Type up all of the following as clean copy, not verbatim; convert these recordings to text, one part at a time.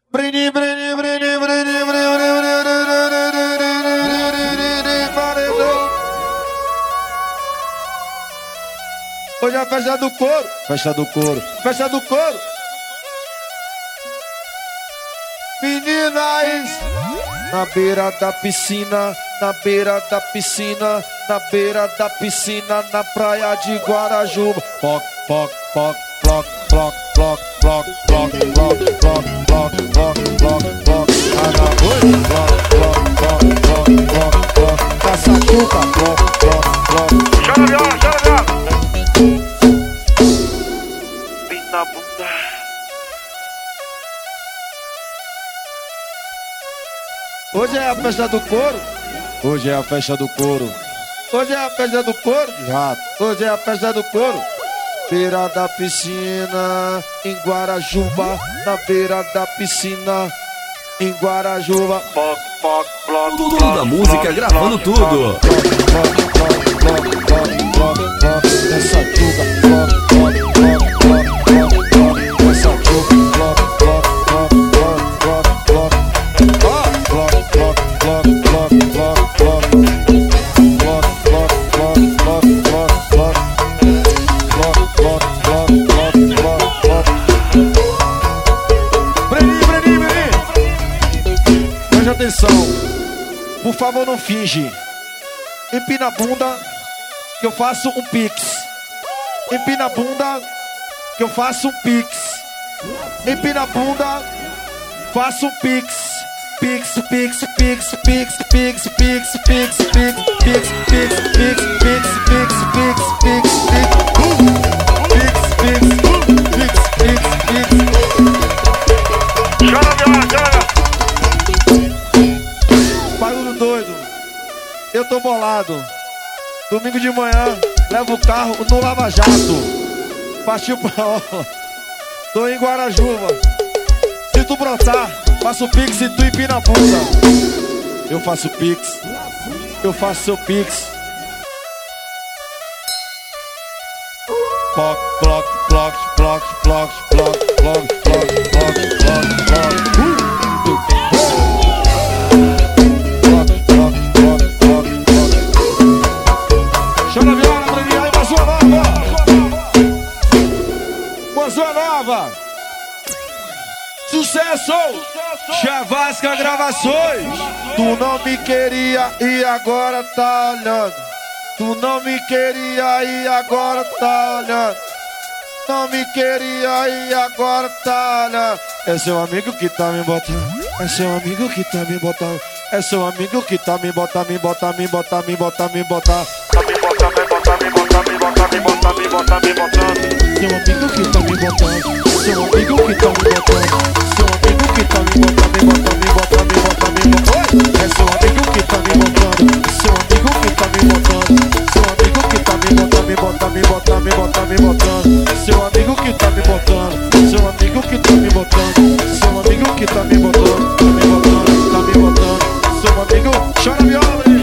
Brinde, brinde, brinde, brinde, hoje é a festa do couro, festa do couro, festa do couro. Meninas, na beira da piscina, na beira da piscina, na beira da piscina, na praia de Guarajuba. Poc, poc, poc, ploc, ploc, ploc, ploc, ploc, ploc, ploc, ploc, ploc, ploc, ploc. Oi, ploc, ploc, ploc, ploc, ploc, ploc. Essa chuca, ploc, ploc, ploc. Chora viola, chora viola. Bem na bunda. Hoje é a festa do couro. Hoje é a festa do couro. Hoje é a festa do couro de rato. Hoje é a festa do couro. Beira da piscina, em Guarajuba. Na beira da piscina, em Guarajuba. Poc, poc, ploc, Tudo ploc, da música, ploc, gravando ploc, tudo. Essa chuca, ploc, ploc, ploc, ploc, ploc, ploc. Essa chuca, ploc, ploc, ploc, ploc, ploc, ploc. Ploc, ploc, ploc, ploc, ploc, ploc, ploc. Ploc, ploc, ploc, ploc, ploc, ploc. Ploc, ploc, ploc, ploc, ploc, ploc. Breninho, breninho, breninho. Preste atenção. Por favor, não finge. Empina a bunda que eu faço um pix. Empina a bunda que eu faço um pix. Empina a bunda, faço um pix. Pix, pix, pix, pix, pix, pix, pix, pix, pix, pix, pix, pix, pix, pix, pix, pix, pix, pix. chora viola, chora. Barulho doido, eu tô bolado. Domingo de manhã, levo o carro no Lava Jato. Partiu pra aula, tô em Guarajuba. Se tu brotar, faço pix e tu empina a bunda. Eu faço pix, eu faço seu pix. Ploc, ploc, ploc, ploc, ploc, ploc, ploc, ploc, ploc, ploc, ploc. Chama a viola pra mim, aí, Boa Nova! Boa Nova! Sucesso! Chavasca Gravações! Tu não me queria e agora tá olhando. Tu não me queria e agora tá olhando. Não me queria e agora tá olhando. É seu amigo que tá me botando. É seu amigo que tá me botando. É seu amigo que tá me botando, me botar, me botar, me botar, me botar. Me bota, me bota, me bota, me bota, me bota, me bota, me botando. Seu amigo que tá me botando. Seu amigo que tá me botando. Seu amigo que tá me botando, me bota, me bota, me bota, me bota. É seu amigo que tá me botando. Seu amigo que tá me botando. Seu amigo que tá me botando, me bota, me bota, me bota, me botando. Seu amigo que tá me botando. Seu amigo que tá me botando. Seu amigo que tá me botando, tá me botando, tá me botando. Seu amigo, chora viola, hein?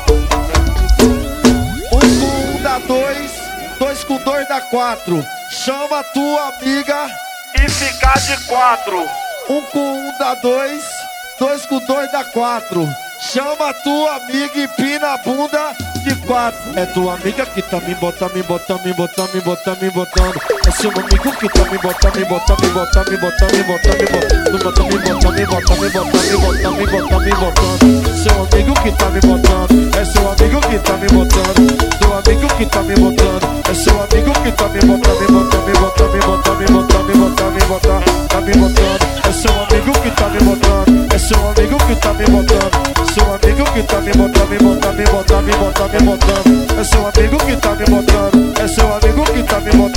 Um com um dá dois, dois com dois dá quatro. Chama a tua amiga E ficar de quatro. um com um dá dois, dois com dois dá quatro. Chama a tua amiga e empina a bunda de quatro. É tua amiga que tá me botando, me botando, me botando, me botando, me botando. É seu amigo que tá me botando, me botando, me botando, me botando, me botando, me botando, me botando, me botando, me botando, me botando, me botando, me botando. Seu amigo que tá me botando, é seu amigo que tá me botando. Seu amigo que tá me botando, é seu amigo que tá me botando, me botando, me botando, me botando, me botando, me botando, me botando, tá me botando. É seu amigo que tá me botando, é seu amigo que tá me botando. Seu amigo que tá me botando, me botando, me botando, me botando, me botando. É seu amigo que tá me botando, é seu amigo que tá me botando.